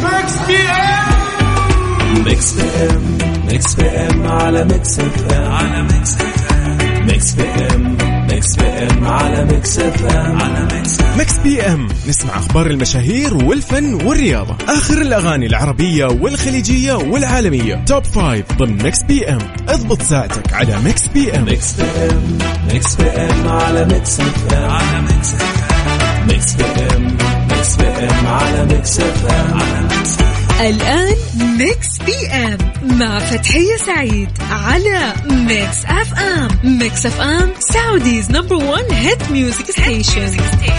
ميكس بي ام ميكس بي ام على ميكس اف ام على ميكس اف ام ميكس بي ام ميكس بي ام على ميكس اف ام على ميكس بي ام. نسمع اخبار المشاهير والفن والرياضه، اخر الاغاني العربيه والخليجيه والعالميه، توب 5 ضمن ميكس بي ام. اضبط ساعتك على ميكس بي ام. ميكس بي ام ميكس بي ام على ميكس اف ام على ميكس اف ام ميكس بي ام ميكس بي ام على ميكس اف ام على ميكس. الآن ميكس بي ام مع فتحية سعيد على ميكس اف ام. ميكس اف ام سعوديز نمبر 1 هيت ميوزك ستيشن.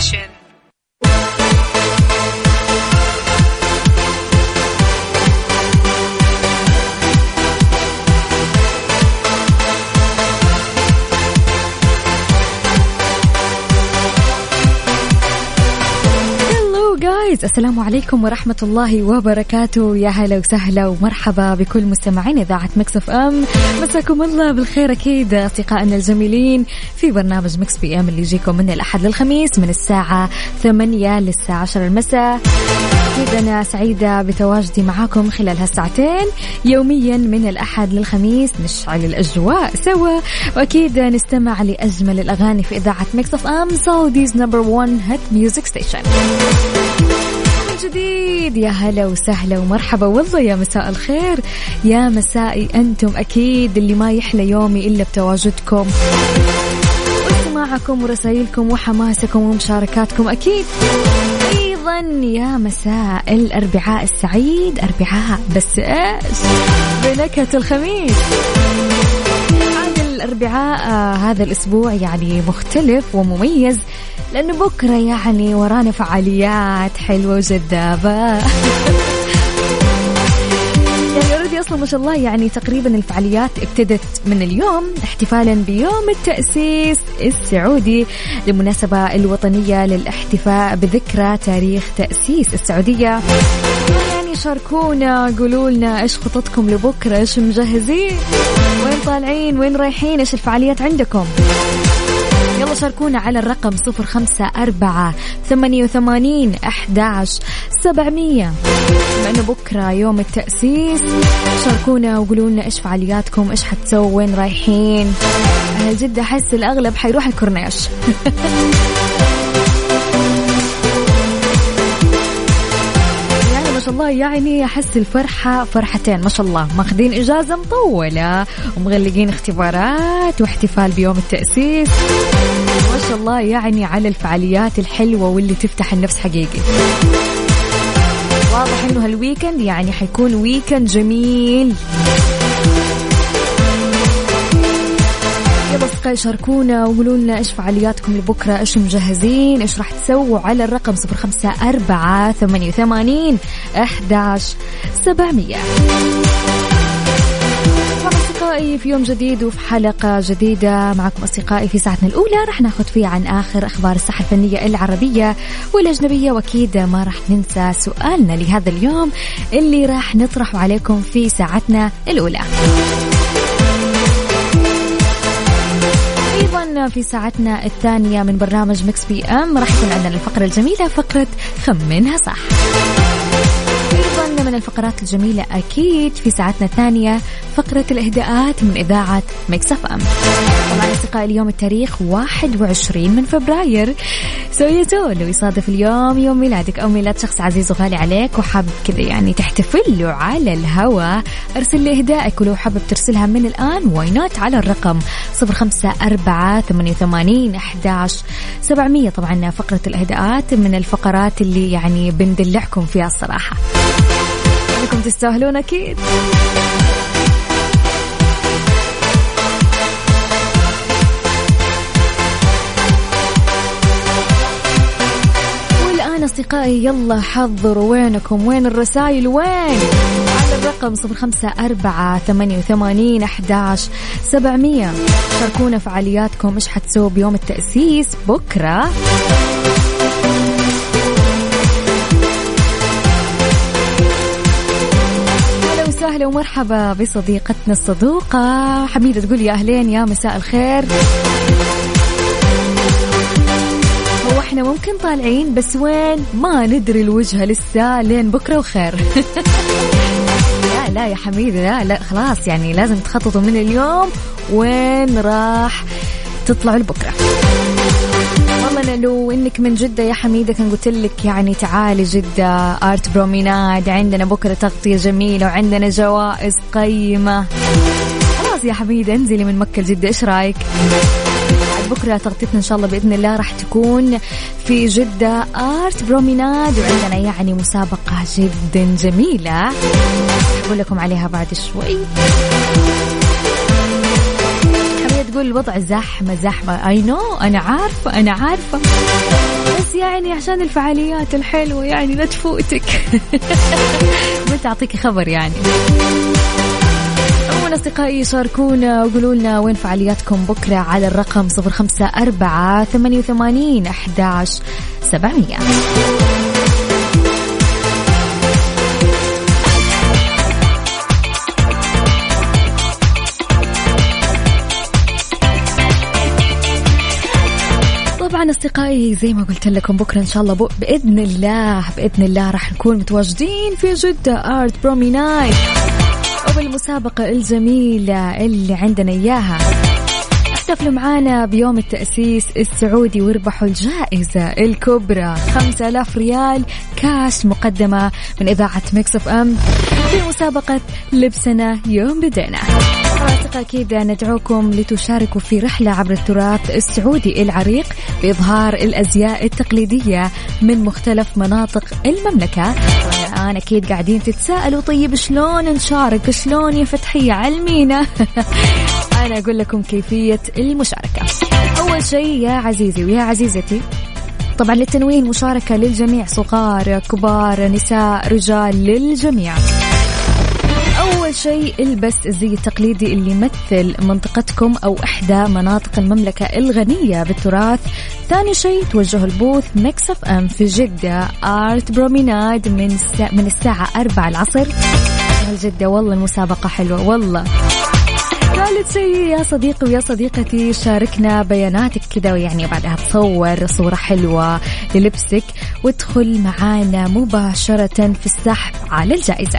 السلام عليكم ورحمة الله وبركاته. يا هلا وسهلا ومرحبا بكل مستمعين إذاعة ميكس اف ام. مساكم الله بالخير أكيد أصدقائنا الجميلين في برنامج ميكس بي ام اللي يجيكم من الأحد للخميس من الساعة 8 للساعة 10 المساء. أكيد أنا سعيدة بتواجدي معاكم خلال هالساعتين يوميا من الأحد للخميس. نشعل الأجواء سوا وأكيد نستمع لأجمل الأغاني في إذاعة ميكس اف ام سعوديز نمبر 1 هيت ميوزك ستيشن جديد. يا هلا وسهلا ومرحبا والله يا مساء الخير يا مسائي أنتم. أكيد اللي ما يحلى يومي إلا بتواجدكم وسماعكم ورسائلكم وحماسكم ومشاركاتكم. أكيد أيضا يا مساء الأربعاء السعيد، أربعاء بس إيش بنكهة الخميس. الأربعاء هذا الأسبوع يعني مختلف ومميز لأنه بكرة يعني ورانا فعاليات حلوة وجذابة. يعني أوريدي أصلا ما شاء الله يعني تقريبا الفعاليات ابتدت من اليوم احتفالا بيوم التأسيس السعودي للمناسبة الوطنية للاحتفاء بذكرى تاريخ تأسيس السعودية. يعني شاركونا، قولوا لنا إيش خططكم لبكرة، إيش مجهزين، وين طالعين، وين رايحين، إيش الفعاليات عندكم. يلا شاركونا على الرقم 0548811700. بما أنه بكرة يوم التأسيس شاركونا وقولوا لنا إيش فعالياتكم، إيش حتسووا، وين رايحين. أهل جدة أحس الأغلب حيروح الكورنيش. ما شاء الله يعني أحس الفرحة فرحتين ما شاء الله، ماخذين إجازة مطولة ومغلقين اختبارات واحتفال بيوم التأسيس ما شاء الله يعني على الفعاليات الحلوة واللي تفتح النفس حقيقي. واضح إنه هالويكند يعني حيكون ويكند جميل. يلا أصدقائي شاركونا وقولوا لنا إيش فعالياتكم لبكرة، إيش مجهزين، إيش راح تسووا على الرقم 0548811700. أصدقائي في يوم جديد وفي حلقة جديدة معكم أصدقائي في ساعتنا الأولى راح ناخذ فيها عن آخر أخبار الساحة الفنية العربية والأجنبية، وأكيد ما راح ننسى سؤالنا لهذا اليوم اللي راح نطرحه عليكم في ساعتنا الأولى. أيضا في ساعتنا الثانية من برنامج ميكس بي ام راح يكون عندنا الفقرة الجميلة فقرة خمنها صح. أيضا من الفقرات الجميلة أكيد في ساعتنا الثانية فقرة الإهداءات من إذاعة ميكس اف ام. طبعا أصدقائي اليوم التاريخ 21 من فبراير، سويتوا لو يصادف اليوم يوم ميلادك أو ميلاد شخص عزيز وغالي عليك وحاب كذا يعني تحتفل له على الهواء، أرسل لي إهدائك ولو حابب ترسلها من الآن واينات على الرقم 0548811700. طبعا فقرة الإهداءات من الفقرات اللي يعني بندلعكم فيها الصراحة، انكم تستاهلون اكيد. والآن أصدقائي يلا حضروا وينكم، وين الرسائل، وين على الرقم 0548811700. شاركونا فعالياتكم، إيش حتسووا بيوم التأسيس بكرة. أهلا ومرحبا بصديقتنا الصدوقة حميدة، تقول يا أهلين يا مساء الخير. احنا ممكن طالعين بس وين ما ندري الوجهة لسه لين بكرة وخير. لا يا حميدة لا خلاص يعني لازم تخططوا من اليوم وين راح تطلعوا لبكرة. والله لو انك من جدة يا حميدة كان قلت لك يعني تعالي جدة آرت بروميناد، عندنا بكرة تغطية جميلة وعندنا جوائز قيمة. خلاص يا حميدة انزلي من مكة لجدة، ايش رايك؟ بكرة تغطيتنا إن شاء الله بإذن الله راح تكون في جدة آرت بروميناد، وعندنا يعني مسابقة جدا جميلة أقول لكم عليها بعد شوي. حميد تقول الوضع زحمة أي نو أنا عارفة بس يعني عشان الفعاليات الحلوة يعني لا تفوتك. قلت أعطيك خبر يعني. أصدقائي شاركونا وقولوا لنا وين فعالياتكم بكرة على الرقم 0548811700. طبعا أصدقائي زي ما قلت لكم بكرة إن شاء الله بإذن الله راح نكون متواجدين في جدة آرت بروميناد وبالمسابقة الجميلة اللي عندنا إياها. احتفلوا معانا بيوم التأسيس السعودي واربحوا الجائزة الكبرى 5000 ريال كاش مقدمة من إذاعة ميكس اف ام في مسابقة لبسنا يوم بدينا. أكيد ندعوكم لتشاركوا في رحلة عبر التراث السعودي العريق بإظهار الأزياء التقليدية من مختلف مناطق المملكة. الآن أكيد قاعدين تتساءلوا طيب شلون نشارك، شلون يا فتحية علمينا. أنا أقول لكم كيفية المشاركة. أول شيء يا عزيزي ويا عزيزتي طبعا للتنويه المشاركة للجميع، صغار كبار نساء رجال للجميع. أول شيء البس الزي التقليدي اللي يمثل منطقتكم أو إحدى مناطق المملكة الغنية بالتراث. ثاني شيء توجهوا البوث ميكس اف ام في جدة آرت بروميناد من الساعة 4 العصر. جدة والله المسابقة حلوة والله. ثالث شيء يا صديقي ويا صديقتي شاركنا بياناتك كذا ويعني بعدها تصور صورة حلوة للبسك وادخل معانا مباشرة في السحب على الجائزة.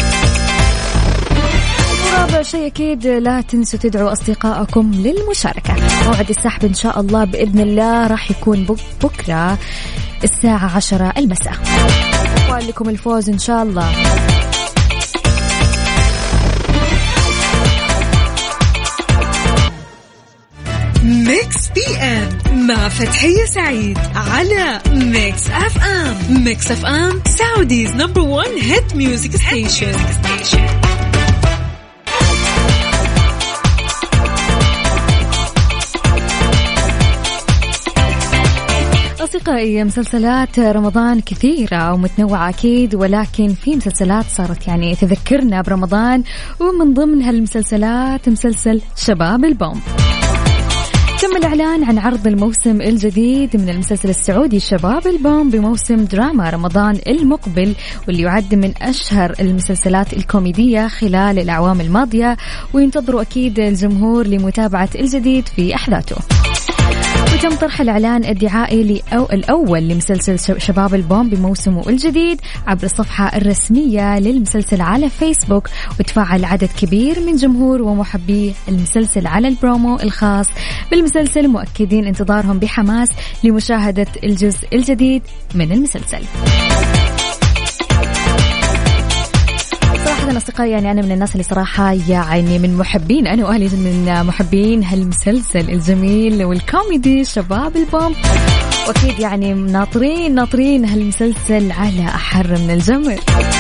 رابع شيء أكيد لا تنسوا تدعوا أصدقائكم للمشاركة. موعد السحب إن شاء الله بإذن الله راح يكون بكرة الساعة 10 المساء. أقول لكم الفوز إن شاء الله. ميكس بي ام مع فتحية سعيد على ميكس اف ام. ميكس اف ام سعوديز نمبر 1 هيت ميوزك ستيشن. أصدقائي مسلسلات رمضان كثيرة ومتنوعة أكيد، ولكن في مسلسلات صارت يعني تذكرنا برمضان، ومن ضمن هالمسلسلات مسلسل شباب البوم. تم الإعلان عن عرض الموسم الجديد من المسلسل السعودي شباب البوم بموسم دراما رمضان المقبل، واللي يعد من أشهر المسلسلات الكوميدية خلال الأعوام الماضية، وينتظروا أكيد الجمهور لمتابعة الجديد في أحداثه. وتم طرح الإعلان الدعائي الأول لمسلسل شباب البوم بموسمه الجديد عبر الصفحة الرسمية للمسلسل على فيسبوك، وتفاعل عدد كبير من جمهور ومحبي المسلسل على البرومو الخاص بالمسلسل، مؤكدين انتظارهم بحماس لمشاهدة الجزء الجديد من المسلسل. صراحة أصدقائي يعني أنا من الناس اللي صراحة يعني من محبين، أنا وأهلي من محبين هالمسلسل الجميل والكوميدي شباب البوم، وأكيد يعني ناطرين هالمسلسل على أحر من الجمر.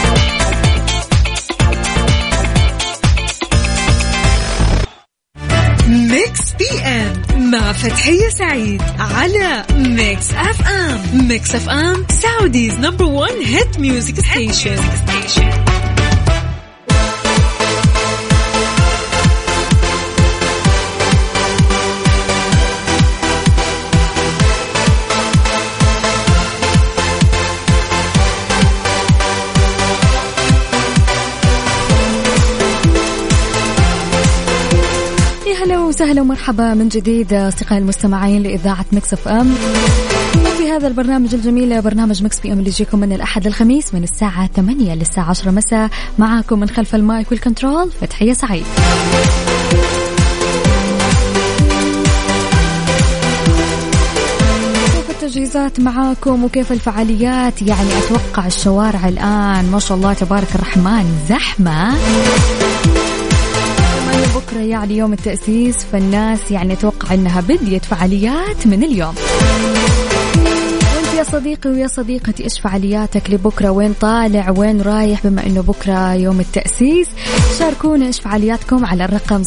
ميكس بي ام مع فتحية سعيد على ميكس اف ام. ميكس اف ام سعوديز نمبر 1 هيت ميوزك ستيشن. أهلا وسهلا ومرحبا من جديد أصدقائي المستمعين لإذاعة ميكس اف ام. وفي هذا البرنامج الجميل، برنامج مكس بي ام اللي يجيكم من الأحد للخميس من الساعة 8 للساعة 10 مساء. معاكم من خلف المايك والكنترول فتحية سعيد. التجهيزات معاكم وكيف الفعاليات؟ يعني أتوقع الشوارع الآن ما شاء الله تبارك الرحمن زحمة. بكرة يعني يوم التأسيس، فالناس يعني أتوقع أنها بديت فعاليات من اليوم. وانت يا صديقي ويا صديقتي إيش فعالياتك لبكرة؟ وين طالع وين رايح بما أنه بكرة يوم التأسيس؟ شاركونا إيش فعالياتكم على الرقم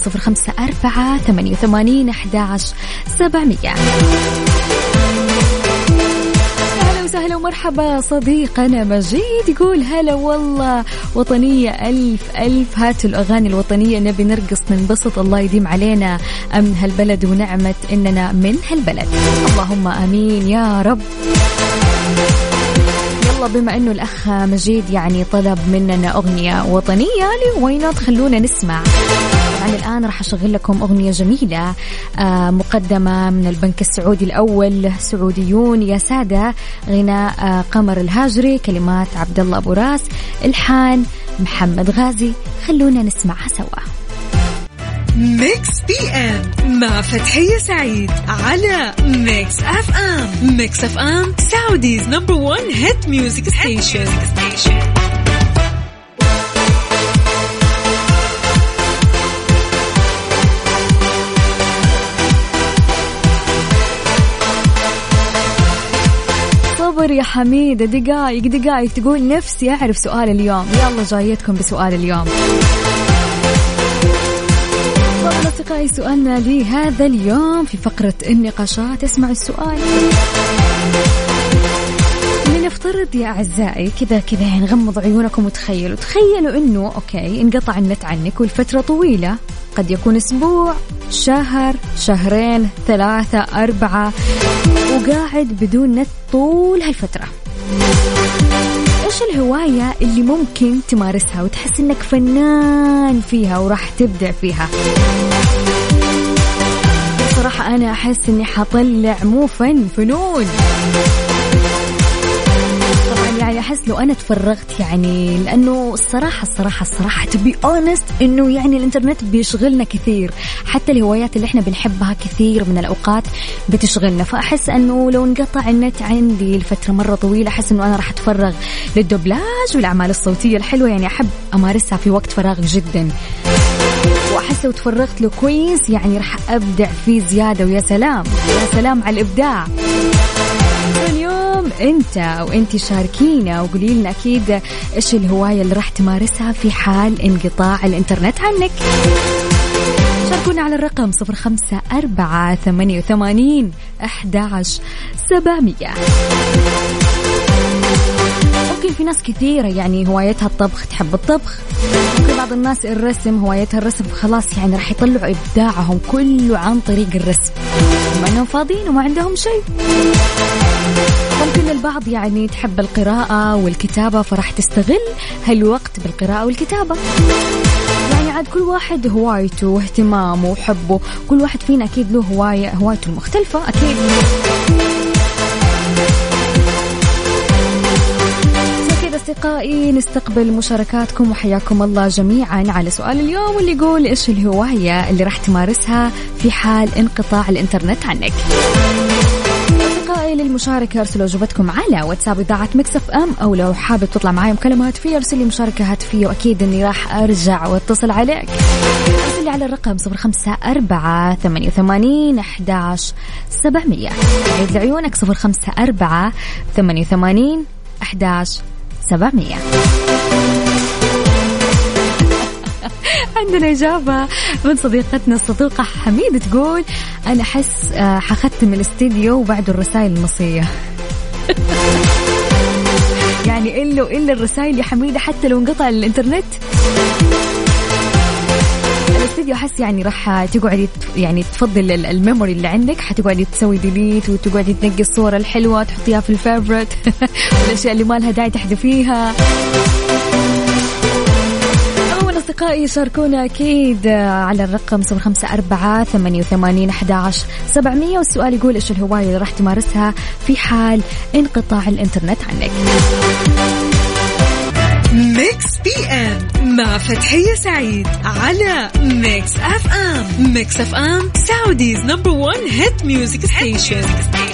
0548811700. أهلا ومرحبا صديقنا مجيد، يقول هلا والله وطنية ألف ألف، هاتوا الأغاني الوطنية نبي نرقص ننبسط، الله يديم علينا أمن هالبلد ونعمة إننا من هالبلد، اللهم آمين يا رب. يلا بما أنه الأخ مجيد يعني طلب مننا أغنية وطنية لوينات، خلونا نسمع. طبعا الآن راح أشغل لكم أغنية جميلة مقدمة من البنك السعودي الأول، سعوديون يا سادة، غناء قمر الهاجري، كلمات عبد الله أبو راس، إلحان محمد غازي، خلونا نسمعها سوا. ميكس بي ام مع فتحية سعيد على ميكس اف ام. ميكس اف ام سعوديز نمبر 1 هيت ميوزك ستيشن. صبر يا حميدة، دقايق تقول نفسي أعرف سؤال اليوم. يلا جايتكم بسؤال اليوم. طبعا أصدقائي سؤالنا لهذا اليوم في فقرة النقاشات، اسمع السؤال. لنفترض يا أعزائي كذا يعني غمض عيونكم وتخيلوا إنه أوكي انقطع النت عنك والفترة طويلة، قد يكون أسبوع، شهر، شهرين، 3، 4، وقاعد بدون نت طول هالفترة. إيش الهواية اللي ممكن تمارسها وتحس إنك فنان فيها وراح تبدع فيها؟ بصراحة أنا أحس إني حطلع مو فنون. يعني أحس لو أنا تفرغت يعني، لأنه الصراحة to be honest إنه يعني الإنترنت بيشغلنا كثير، حتى الهوايات اللي إحنا بنحبها كثير من الأوقات بتشغلنا، فأحس أنه لو انقطع النت عندي لفترة مرة طويلة أحس إنه أنا راح أتفرغ للدبلاج والأعمال الصوتية الحلوة، يعني أحب أمارسها في وقت فراغ جدا، وأحس لو تفرغت له كويس يعني راح أبدع فيه زيادة. ويا سلام على الإبداع. اليوم انت وانتي شاركينا وقولي لنا اكيد ايش الهواية اللي راح تمارسها في حال انقطاع الانترنت عنك. شاركونا على الرقم 0548811700. ممكن في ناس كثيرة يعني هوايتها الطبخ، تحب الطبخ. ممكن بعض الناس الرسم، هوايتها الرسم، خلاص يعني راح يطلعوا إبداعهم كله عن طريق الرسم بما أنهم فاضيين وما عندهم شيء. ممكن البعض يعني تحب القراءة والكتابة، فراح تستغل هالوقت بالقراءة والكتابة. يعني عاد كل واحد هوايته واهتمامه وحبه، كل واحد فينا أكيد له هوايته المختلفة أكيد. أصدقائي نستقبل مشاركاتكم وحياكم الله جميعا على سؤال اليوم اللي يقول إيش الهواية اللي راح تمارسها في حال انقطاع الإنترنت عنك. أصدقائي للمشاركة ارسلوا إجابتكم على واتساب إذاعة ميكس اف ام، أو لو حابب تطلع معي مكالمة هاتفية ارسل لي مشاركة هاتفية وأكيد إني راح أرجع واتصل عليك. ارسل لي على الرقم 0548811700. عيد لعيونك 0548811700. عندنا إجابة من صديقتنا الصدوقة حميدة تقول أنا أحس حختم الاستديو وبعد الرسائل النصية. يعني إلا الرسائل يا حميدة حتى لو انقطع الإنترنت. الاستديو أحس يعني راح تقعدي يعني تفضل الميموري اللي عندك، حتقعدي تسوي ديليت وتقعدي تنقي الصورة الحلوة تحطيها في الفيفوريت والأشياء اللي ما لها داعي تحذفيها. أصدقائي شاركونا أكيد على الرقم 0548811700. والسؤال يقول إيش الهواية اللي راح تمارسها في حال انقطاع الإنترنت عنك؟ ميكس بي ام مع فتحية سعيد على ميكس اف ام. ميكس اف ام سعوديز نمبر 1 هيت ميوزك ستيشن.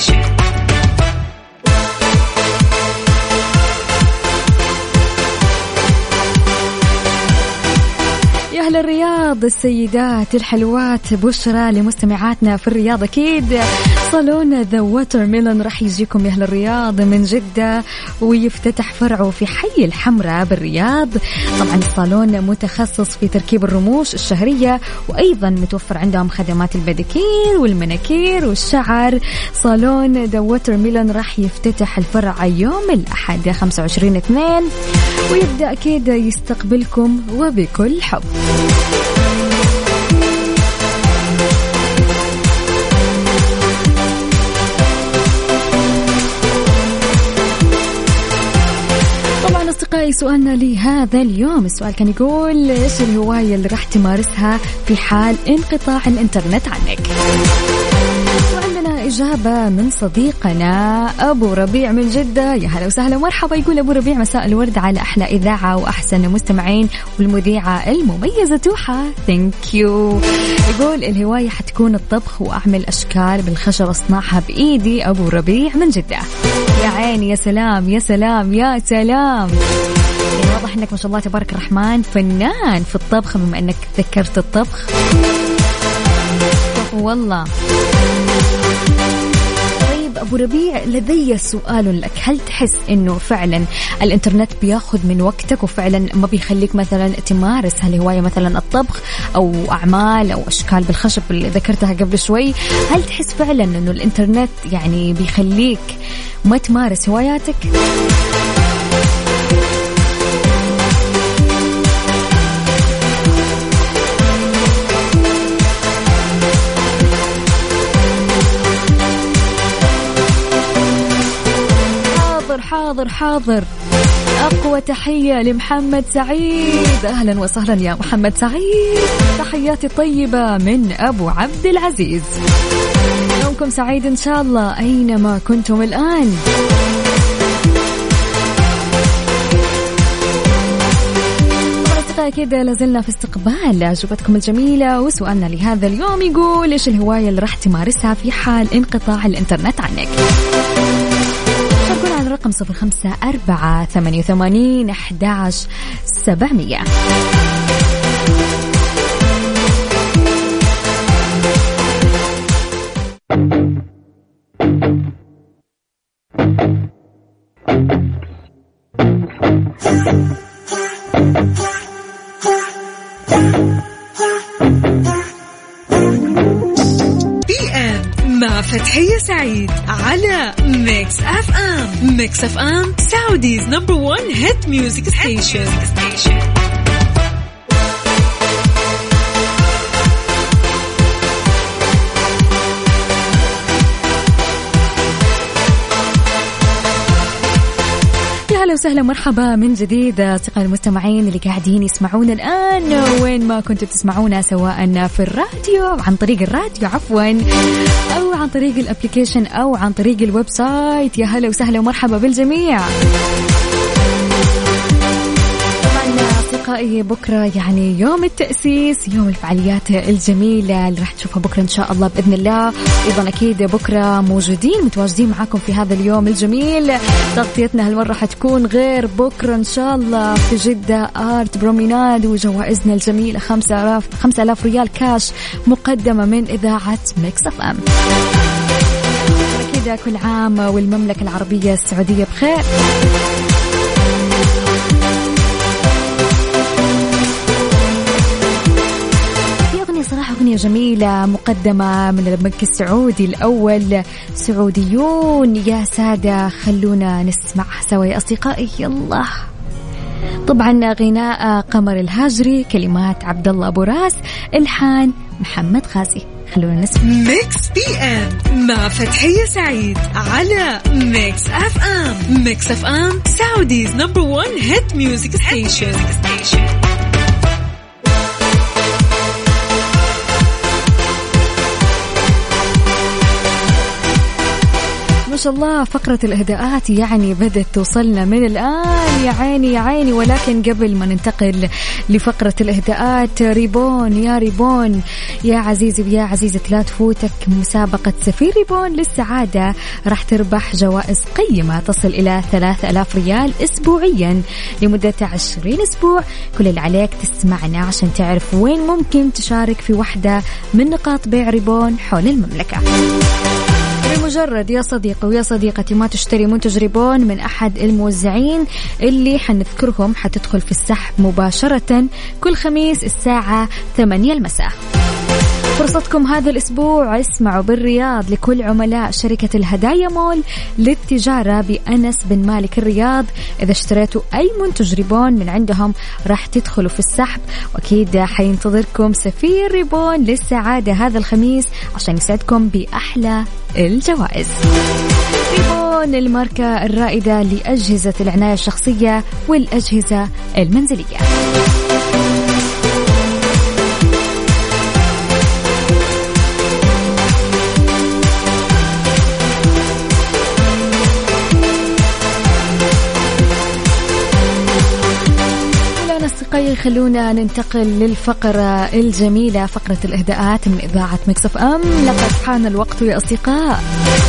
أهل الرياض السيدات الحلوات، بشرى لمستمعاتنا في الرياض. أكيد صالون ذا ووتر ميلون راح يجيكم يا أهل الرياض من جدة، ويفتتح فرعه في حي الحمراء بالرياض. طبعا الصالون متخصص في تركيب الرموش الشهرية، وأيضا متوفر عندهم خدمات البديكير والمناكير والشعر. صالون ذا ووتر ميلون راح يفتتح الفرع يوم الأحد 25/2، ويبدأ أكيد يستقبلكم وبكل حب. طبعا أصدقائي سؤالنا لهذا اليوم، السؤال كان يقول إيش الهواية اللي راح تمارسها في حال انقطاع الإنترنت عنك؟ إجابة من صديقنا أبو ربيع من جدة. يا هلا وسهلا مرحبا. يقول أبو ربيع مساء الورد على أحلى إذاعة وأحسن مستمعين والمذيعة المميزة توحة. ثانك يو. يقول الهواية حتكون الطبخ وأعمل أشكال بالخشب أصنعها بإيدي. أبو ربيع من جدة. يا عيني، يا سلام يا سلام يا سلام. يعني واضح أنك ما شاء الله تبارك الرحمن فنان في الطبخ، بما أنك ذكرت الطبخ والله. أبو ربيع لدي سؤال لك، هل تحس أنه فعلا الإنترنت بياخد من وقتك وفعلا ما بيخليك مثلا تمارس هالهواية، مثلا الطبخ أو أعمال أو أشكال بالخشب اللي ذكرتها قبل شوي؟ هل تحس فعلا أنه الإنترنت يعني بيخليك ما تمارس هواياتك؟ حاضر. أقوى تحية لمحمد سعيد. أهلا وسهلا يا محمد سعيد، تحياتي طيبة من أبو عبد العزيز. يومكم سعيد إن شاء الله أينما كنتم الآن. كده لازلنا في استقبال أجوبتكم الجميلة، وسؤالنا لهذا اليوم يقول إيش الهواية اللي راح تمارسها في حال انقطاع الإنترنت عنك؟ شاركونا على الرقم 0548811700. مع فتحية سعيد على ميكس اف ام. ميكس اف ام سعوديز نمبر 1 هيت ميوزك ستيشن. أهلا وسهلا مرحبا من جديد أصدقائي المستمعين اللي قاعدين يسمعونا الآن وين ما كنتوا تسمعونا، سواء في الراديو عن طريق الراديو أو عن طريق الابليكيشن أو عن طريق الويب سايت. يا هلا وسهلا ومرحبا بالجميع. أصدقائي بكرة يعني يوم التأسيس، يوم الفعاليات الجميلة اللي راح تشوفها بكرة إن شاء الله بإذن الله. أيضا أكيد بكرة متواجدين معاكم في هذا اليوم الجميل. تغطيتنا هالمرة حتكون غير بكرة إن شاء الله في جدة آرت بروميناد، وجوائزنا الجميلة 5000 ريال كاش مقدمة من إذاعة ميكس اف ام. أكيد كل عام والمملكة العربية السعودية بخير. صراحة أغنية جميلة مقدمة من البنك السعودي الأول. سعوديون يا سادة، خلونا نسمعها سوا يا أصدقائي. يلا. طبعا غناء قمر الهاجري، كلمات عبد الله أبو راس، إلحان محمد غازي. خلونا نسمع. ميكس بي ام مع فتحية سعيد على ميكس اف ام. ميكس اف ام سعوديز نمبر 1 هيت ميوزك ستيشن. ما شاء الله فقرة الإهداءات يعني بدأت توصلنا من الآن، يا عيني يا عيني. ولكن قبل ما ننتقل لفقرة الإهداءات، ريبون يا ريبون يا عزيزي ويا عزيزة، لا تفوتك مسابقة سفير ريبون للسعادة. راح تربح جوائز قيمة تصل إلى 3000 ريال أسبوعيا لمدة 20 أسبوع. كل اللي عليك تسمعنا عشان تعرف وين ممكن تشارك في واحدة من نقاط بيع ريبون حول المملكة. بمجرد يا صديقي ويا صديقتي ما تشتري منتج ريبون من أحد الموزعين اللي حنذكرهم، حتدخل في السحب مباشرة كل خميس الساعة 8 المساء. فرصتكم هذا الأسبوع، اسمعوا بالرياض لكل عملاء شركة الهدايا مول للتجارة بأنس بن مالك الرياض. إذا اشتريتوا أي منتج ريبون من عندهم راح تدخلوا في السحب، وأكيد حينتظركم سفير ريبون للسعادة هذا الخميس عشان يسعدكم بأحلى الجوائز. ريبون الماركة الرائدة لأجهزة العناية الشخصية والأجهزة المنزلية. خلونا ننتقل للفقرة الجميلة، فقرة الإهداءات من إذاعة ميكس اف ام. لقد حان الوقت يا أصدقاء.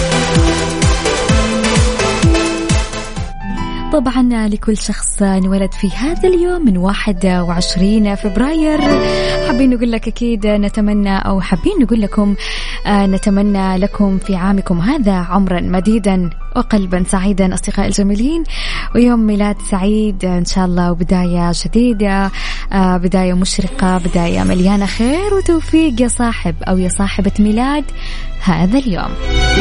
طبعا لكل شخص انولد في هذا اليوم من 21 فبراير حابين نقول لك أكيد نتمنى، أو حابين نقول لكم نتمنى لكم في عامكم هذا عمرا مديدا وقلبا سعيدا أصدقائي الجميلين، ويوم ميلاد سعيد إن شاء الله، وبداية جديدة، بداية مشرقة، بداية مليانة خير وتوفيق يا صاحب أو يا صاحبة ميلاد هذا اليوم.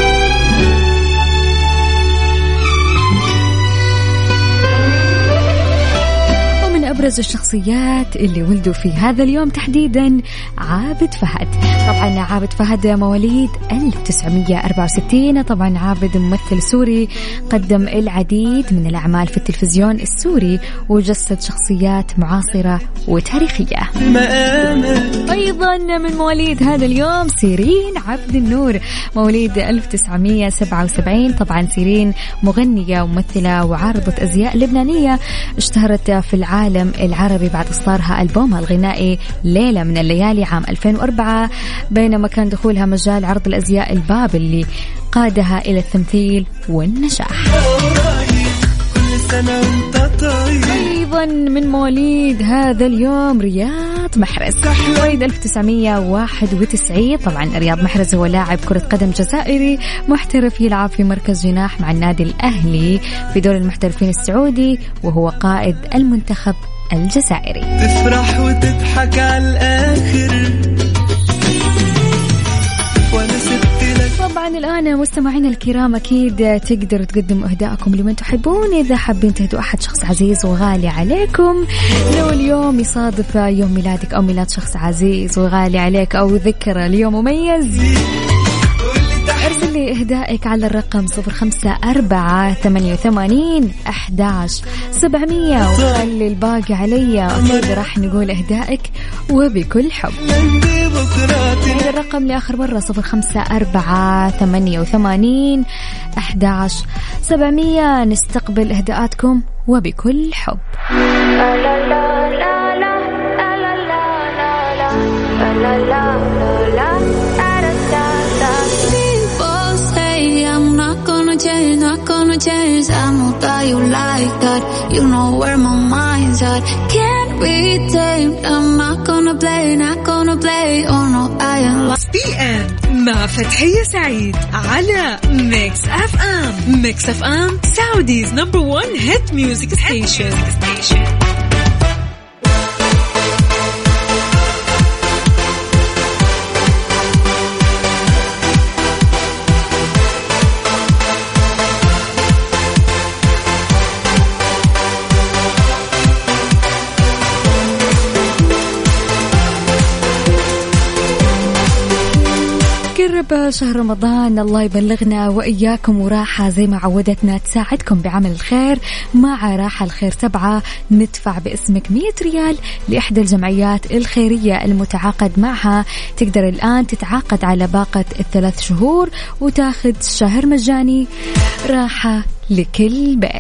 أبرز الشخصيات اللي ولدوا في هذا اليوم تحديدا عابد فهد. طبعا عابد فهد مواليد 1964. طبعا عابد ممثل سوري قدم العديد من الأعمال في التلفزيون السوري وجسد شخصيات معاصرة وتاريخية. أيضا من مواليد هذا اليوم سيرين عبد النور مواليد 1977. طبعا سيرين مغنية وممثلة وعارضة أزياء لبنانية اشتهرت في العالم العربي بعد إصدارها ألبومها الغنائي ليلة من الليالي عام 2004، بينما كان دخولها مجال عرض الأزياء الباب اللي قادها إلى التمثيل والنجاح. أيضا من مواليد هذا اليوم رياض محرز مواليد 1991. طبعا رياض محرز هو لاعب كرة قدم جزائري محترف يلعب في مركز جناح مع النادي الأهلي في دور المحترفين السعودي، وهو قائد المنتخب الجزائري. تفرح وتضحك على الآخر. طبعا الآن مستمعينا الكرام أكيد تقدروا تقدموا أهداءكم لمن تحبون. إذا حابين تهدوا أحد شخص عزيز وغالي عليكم، لو اليوم يصادف يوم ميلادك أو ميلاد شخص عزيز وغالي عليك أو ذكرى اليوم مميز، ارسل لي إهدائك على الرقم 0548811700 وخلي الباقي علي، أكيد راح نقول إهدائك وبكل حب. الرقم لآخر مرة 0548811700. نستقبل إهداءاتكم وبكل حب. Not gonna change. I know that you like that. You know where my mind's at. Can't be tamed. I'm not gonna play. Oh no, I am lost. PM مع فتحية سعيد على ميكس اف ام. ميكس اف ام Saudi's number one hit music station. قرب شهر رمضان، الله يبلغنا وإياكم وراحة زي ما عودتنا تساعدكم بعمل الخير. مع راحة الخير 7 ندفع باسمك 100 ريال لإحدى الجمعيات الخيرية المتعاقد معها. تقدر الآن تتعاقد على باقة 3 شهور وتاخذ شهر مجاني راحة لكل بيت.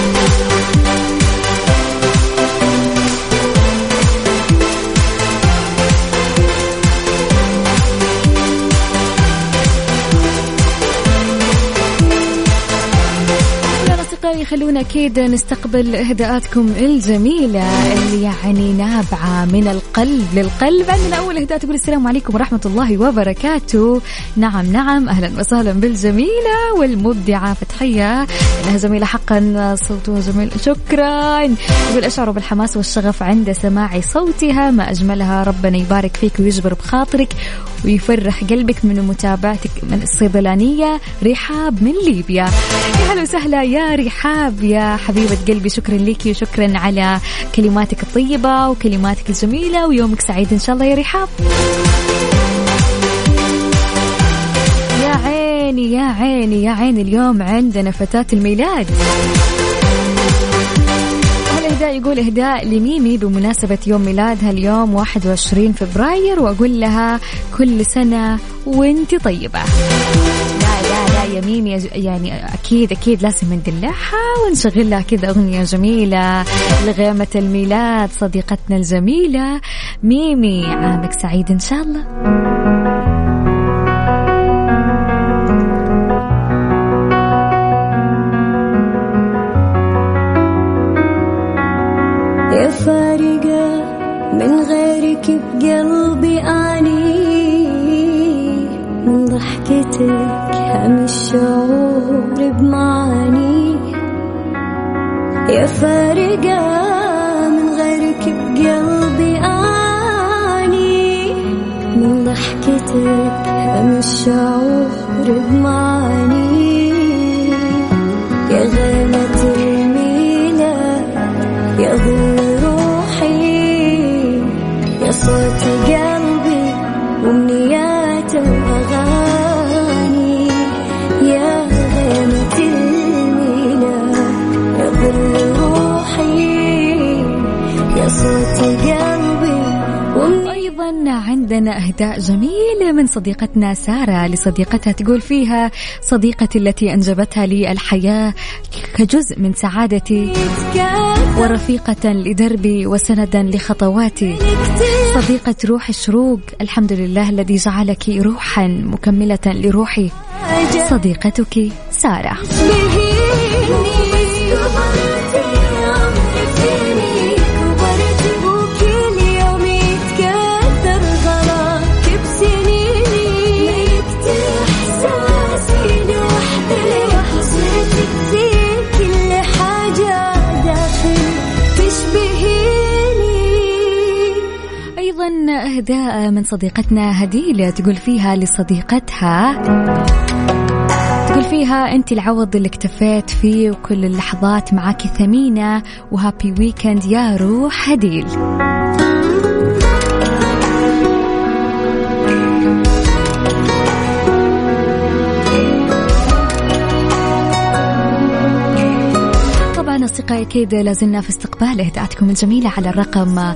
خلونا أكيد نستقبل إهداءاتكم الجميلة اللي يعني نابعة من القلب للقلب. عندنا أول إهداء تقول السلام عليكم ورحمة الله وبركاته. نعم أهلا وسهلا بالجميلة والمبدعة فتحية، إنها جميلة حقا، صوتها جميل. شكرا. يقول أشعر بالحماس والشغف عند سماع صوتها، ما أجملها. ربنا يبارك فيك ويجبر بخاطرك ويفرح قلبك من متابعتك. من الصيدلانية رحاب من ليبيا. يا هلا وسهلا يا رحاب يا حبيبة قلبي، شكرا ليكي وشكرا على كلماتك الطيبة وكلماتك الجميلة، ويومك سعيد إن شاء الله يا رحاب. يا عيني يا عيني يا عيني، اليوم عندنا فتاة الميلاد. الإهداء يقول إهداء لميمي بمناسبة يوم ميلادها اليوم 21 فبراير، وأقول لها كل سنة وانت طيبة. لا يا ميمي، يعني أكيد لازم ندلعها ونشغل لها كذا أغنية جميلة لغيمة الميلاد صديقتنا الجميلة ميمي. عامك سعيد إن شاء الله. يا فارقة من غيرك بقلبي أني، من ضحكتك هم الشعور بمعاني. يا فارقة من غيرك بقلبي أني، من ضحكتك هم الشعور بمعاني. يا غيمة الميلاد يا ظل روحي، يا صوت قلبي وأمنيات وأغاني. يا غيمة الميلاد يا ظل روحي، يا صوت قلبي. أيضا عندنا إهداء جميل من صديقتنا سارة لصديقتها، تقول فيها صديقتي التي أنجبتها لي الحياة كجزء من سعادتي ورفيقة لدربي وسندا لخطواتي، صديقة روح الشروق. الحمد لله الذي جعلك روحا مكملة لروحي، صديقتك سارة. إهداء من صديقتنا هديلة تقول فيها لصديقتها، تقول فيها أنت العوض اللي اكتفيت فيه وكل اللحظات معك ثمينة، وهابي ويكند يا روح هديل. أصدقائي أكيد لازلنا في استقبال إهداءاتكم الجميلة على الرقم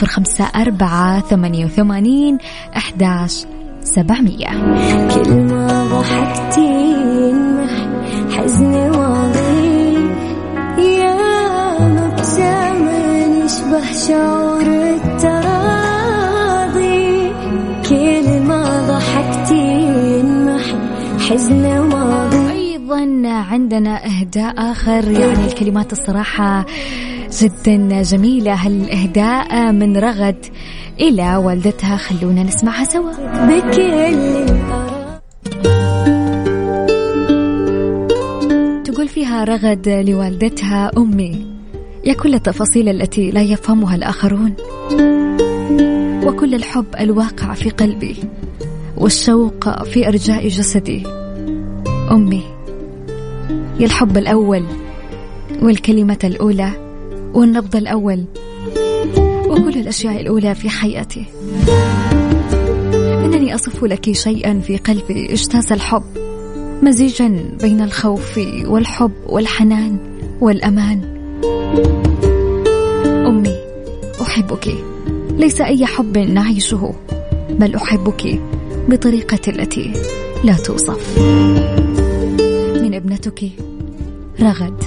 0548811700. كل ما ضحكتي حزن واضي، يا مبتسم يشبه شعور التراضي. كل ما ضحكتي حزن واضي. عندنا إهداء آخر، يعني الكلمات الصراحة جدا جميلة. هالإهداء من رغد إلى والدتها، خلونا نسمعها سوا. تقول فيها رغد لوالدتها أمي، يا كل التفاصيل التي لا يفهمها الآخرون، وكل الحب الواقع في قلبي والشوق في أرجاء جسدي. أمي يا الحب الأول والكلمة الأولى والنبض الأول وكل الأشياء الأولى في حياتي. إنني دعيني أصف لك شيئا في قلبي اجتاز الحب، مزيجا بين الخوف والحب والحنان والأمان. أمي أحبك، ليس أي حب نعيشه، بل أحبك بطريقة التي لا توصف. من ابنتك رغد.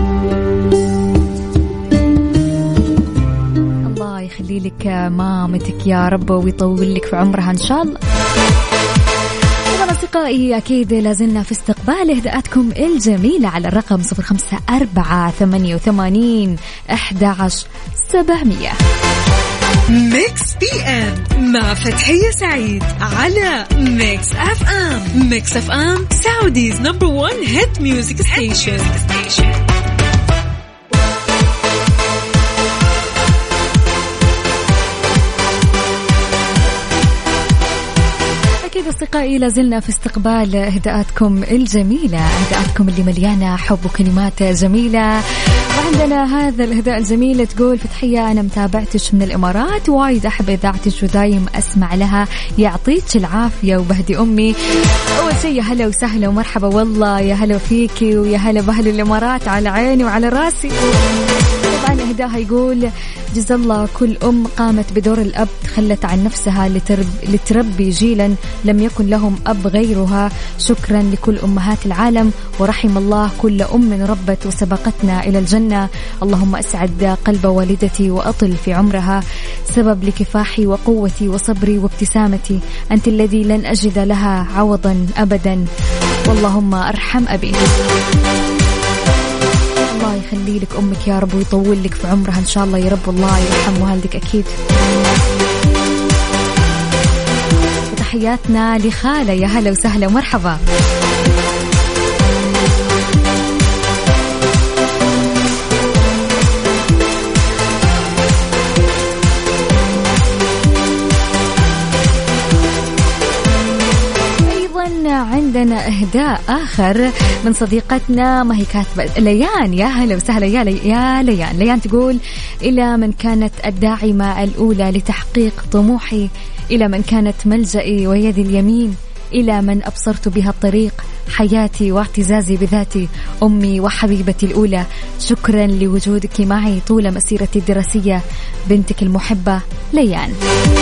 الله يخلي لك مامتك يا رب ويطول لك في عمرها إن شاء الله. طبعا أصدقائي أكيد لازلنا في استقبال إهداءاتكم الجميلة على الرقم 0548811700. ميكس بي ام مع فتحية سعيد على ميكس اف ام. ميكس اف ام سعوديز نمبر 1 هيت ميوزك ستيشن. أكيد أصدقائي لازلنا في استقبال إهداءاتكم الجميلة، إهداءاتكم اللي مليانة حب وكلمات جميلة. وعندنا هذا الإهداء الجميل تقول فتحية أنا متابعتش من الإمارات، وايد أحب إذاعتك ودايم أسمع لها، يعطيك العافية وبهدي أمي. أول شيء يا هلا وسهلا ومرحبا، والله يا هلا فيكي ويا هلا بأهل الإمارات، على عيني وعلى راسي. طبعا إهداها يقول جزا الله كل أم قامت بدور الأب، تخلت عن نفسها لتربي جيلا لم يكن لهم أب غيرها. شكرا لكل أمهات العالم، ورحم الله كل أم ربت وسبقتنا إلى الجنة. اللهم أسعد قلب والدتي وأطل في عمرها، سبب لكفاحي وقوتي وصبري وابتسامتي، أنت الذي لن أجد لها عوضا أبدا، واللهم أرحم أبي. الله يخلي لك أمك يا رب ويطول لك في عمرها إن شاء الله يا رب، والله يرحم والدك أكيد. تحياتنا لخالة، يا هلا وسهلا ومرحبا. عندنا إهداء آخر من صديقتنا، ما هي كاتبة ليان، يا هلا وسهلا يا ليان. ليان تقول إلى من كانت الداعمة الأولى لتحقيق طموحي، إلى من كانت ملجئي ويدي اليمين، إلى من أبصرت بها الطريق، حياتي واعتزازي بذاتي، أمي وحبيبتي الأولى، شكرا لوجودك معي طول مسيرتي الدراسية، بنتك المحبة ليان.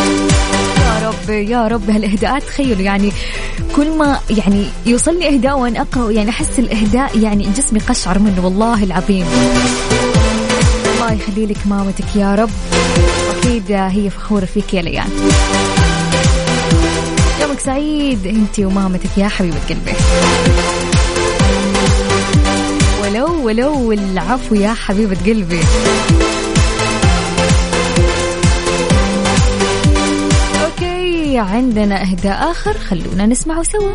يا رب هالإهداءات، تخيلوا يعني كل ما يعني يوصلني إهداء وأنا أقرأ يعني أحس الإهداء يعني جسمي قشعر منه والله العظيم. الله يخلي لك مامتك يا رب، أكيد هي فخورة فيك يا ليان. يومك سعيد أنت ومامتك يا حبيبة قلبي. ولو العفو يا حبيبة قلبي. عندنا إهداء آخر، خلونا نسمعه سوا.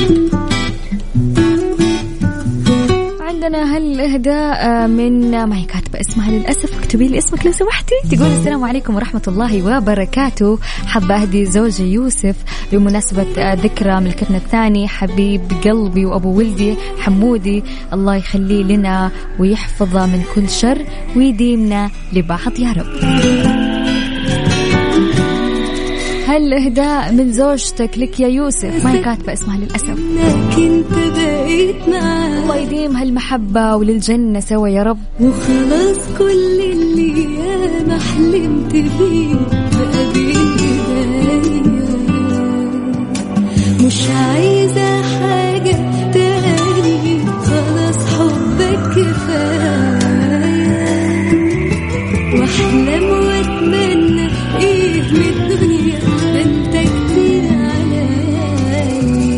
عندنا هالإهداء من ما هي كاتبة اسمها للأسف، اكتبي لي اسمك لو سمحتي. تقول السلام عليكم ورحمة الله وبركاته، حابة أهدي زوجي يوسف بمناسبة ذكرى ملكتنا الثاني، حبيب قلبي وأبو ولدي حمودي، الله يخليه لنا ويحفظه من كل شر ويديمنا لبعض يا رب. هالإهداء من زوجتك لك يا يوسف، ما هي كاتبة اسمها للأسف. الله يديم هالمحبة وللجنة سوا يا رب. وخلاص كل اللي أنا حلمت بيه بقى بإيديا، مش عايزة حاجة تاني، خلاص حبك كفاية، واحلم واتمنى ايه من الدنيا انت كتير عليا،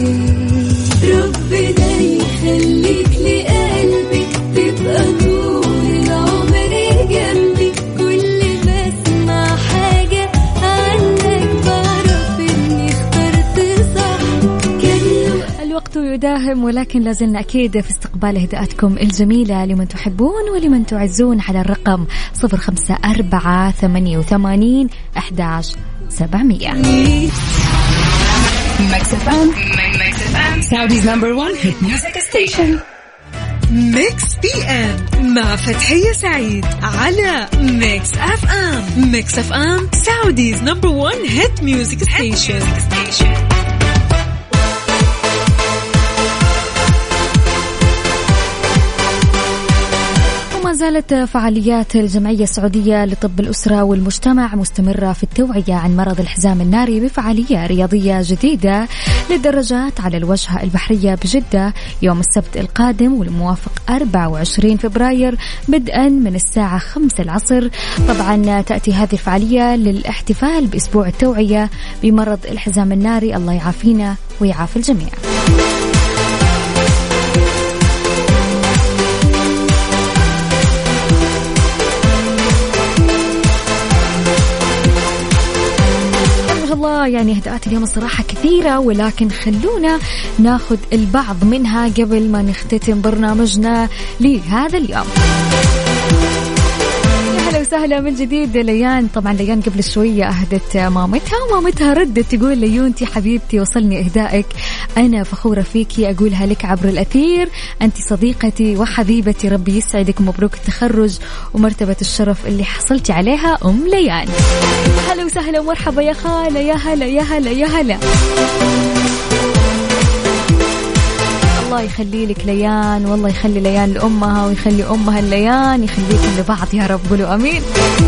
ربنا يخليك لقلبي، تبقى طول العمر جنبي، كل ما اسمع حاجة عنك بعرف اني اخترت صح. الوقت يداهم، ولكن لازلنا أكيد في استقبال إهداءاتكم الجميلة لمن تحبون ولمن تعزون على الرقم 0548811700. Mix FM, Saudi's number 1 hit music station. Mix PM مع فتحية سعيد على Mix FM. Mix FM, Saudi's number 1 hit music station. زالت فعاليات الجمعية السعودية لطب الأسرة والمجتمع مستمرة في التوعية عن مرض الحزام الناري بفعالية رياضية جديدة للدراجات على الوجهة البحرية بجدة يوم السبت القادم والموافق 24 فبراير بدءا من الساعة 5 العصر. طبعا تأتي هذه الفعالية للاحتفال بأسبوع التوعية بمرض الحزام الناري. الله يعافينا ويعافي الجميع. الله يعني اهداءات اليوم الصراحة كثيرة، ولكن خلونا ناخذ البعض منها قبل ما نختتم برنامجنا لهذا اليوم. أهلا وسهلا من جديد ليان. طبعا ليان قبل شوية أهدت مامتها ومامتها ردت تقول ليونتي حبيبتي وصلني إهدائك، أنا فخورة فيكي، أقولها لك عبر الأثير، أنت صديقتي وحبيبتي، ربي يسعدك ومبروك التخرج ومرتبة الشرف اللي حصلتي عليها أم ليان. هلا وسهلا ومرحبا يا خالة، يا هلا يا هلا يا هلا. الله يخلي لك ليان، والله يخلي ليان لأمها ويخلي أمها ليان، يخليكم لبعض يا رب، قولوا أمين.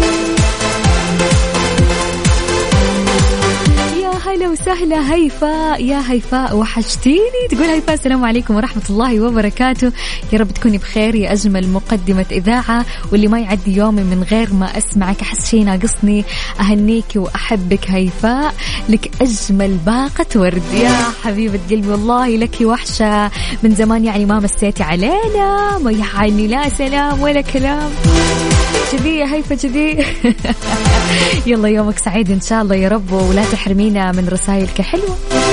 هلا وسهلا هيفاء، يا هيفاء وحشتيني. تقول هيفاء السلام عليكم ورحمة الله وبركاته، يا رب تكوني بخير يا أجمل مقدمة إذاعة، واللي ما يعدي يومي من غير ما أسمعك أحس شي ناقصني. أهنيكي وأحبك هيفاء، لك أجمل باقة ورد يا حبيبة قلبي، والله لك وحشة من زمان، يعني ما مسيتي علينا، ما يعني لا سلام ولا كلام جدي يا هيفا جدي. يلا يومك سعيد إن شاء الله يا رب، ولا تحرمينا من رسائلك حلوة.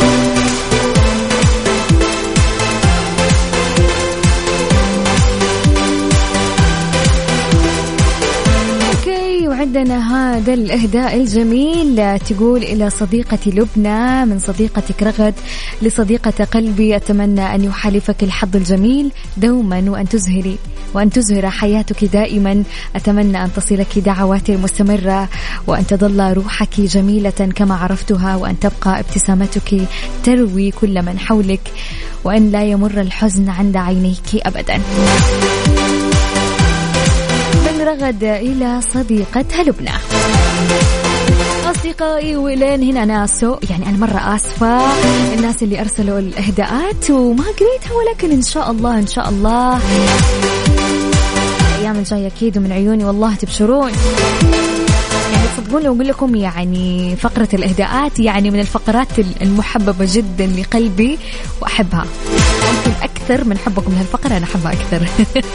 وعندنا هذا الإهداء الجميل، تقول إلى صديقتي لبنى من صديقتك رغد لصديقة قلبي، أتمنى أن يحالفك الحظ الجميل دوما وأن تزهر حياتك دائما، أتمنى أن تصلك دعواتي المستمرة وأن تظل روحك جميلة كما عرفتها، وأن تبقى ابتسامتك تروي كل من حولك، وأن لا يمر الحزن عند عينيك أبدا. رغد إلى صديقتها لبنى. أصدقائي ولين هنا ناسو، يعني أنا مرة آسفة الناس اللي أرسلوا الإهداءات وما قريتها، ولكن إن شاء الله إن شاء الله الأيام الجاية أكيد ومن عيوني والله تبشرون. يعني تصدقون لو أقول لكم يعني فقرة الإهداءات يعني من الفقرات المحببة جدا لقلبي وأحبها، ممكن أكثر من حبكم لهالفقرة، أنا أحبها أكثر.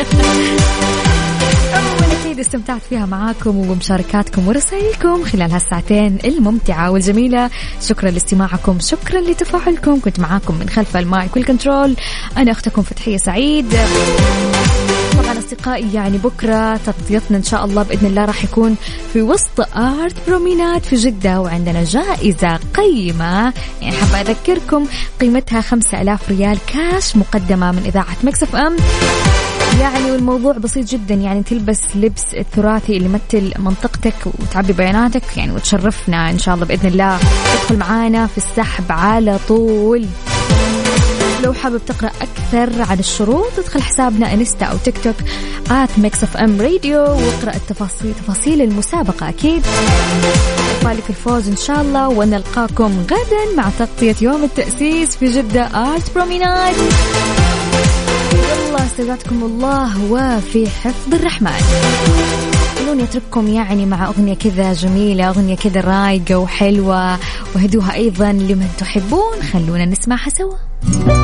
أكيد استمتعت فيها معاكم وبمشاركاتكم ورسائلكم خلال هالساعتين الممتعة والجميلة. شكرا لاستماعكم، شكرا لتفاعلكم، كنت معاكم من خلف المايك والكنترول أنا أختكم فتحية سعيد. طبعا أصدقائي يعني بكرة تغطيتنا إن شاء الله بإذن الله راح يكون في وسط آرت برومينات في جدة، وعندنا جائزة قيمة، يعني حابة أذكركم قيمتها 5000 ريال كاش مقدمة من إذاعة ميكس اف ام. يعني والموضوع بسيط جدا، يعني تلبس لبس التراثي اللي يمثل منطقتك وتعبي بياناتك يعني وتشرفنا إن شاء الله بإذن الله. تدخل معانا في السحب على طول. لو حابب تقرأ أكثر عن الشروط ادخل حسابنا انستا أو تيك توك @mixfmradio واقرأ تفاصيل المسابقة. أكيد فالك الفوز إن شاء الله، ونلقاكم غدا مع تغطية يوم التأسيس في جدة آرت برومينات. الله استودعكم الله وفي حفظ الرحمن. خلوني أترككم يعني مع أغنية كذا جميلة، أغنية كذا رايقة وحلوة وهدوها أيضا لمن تحبون، خلونا نسمعها سوا.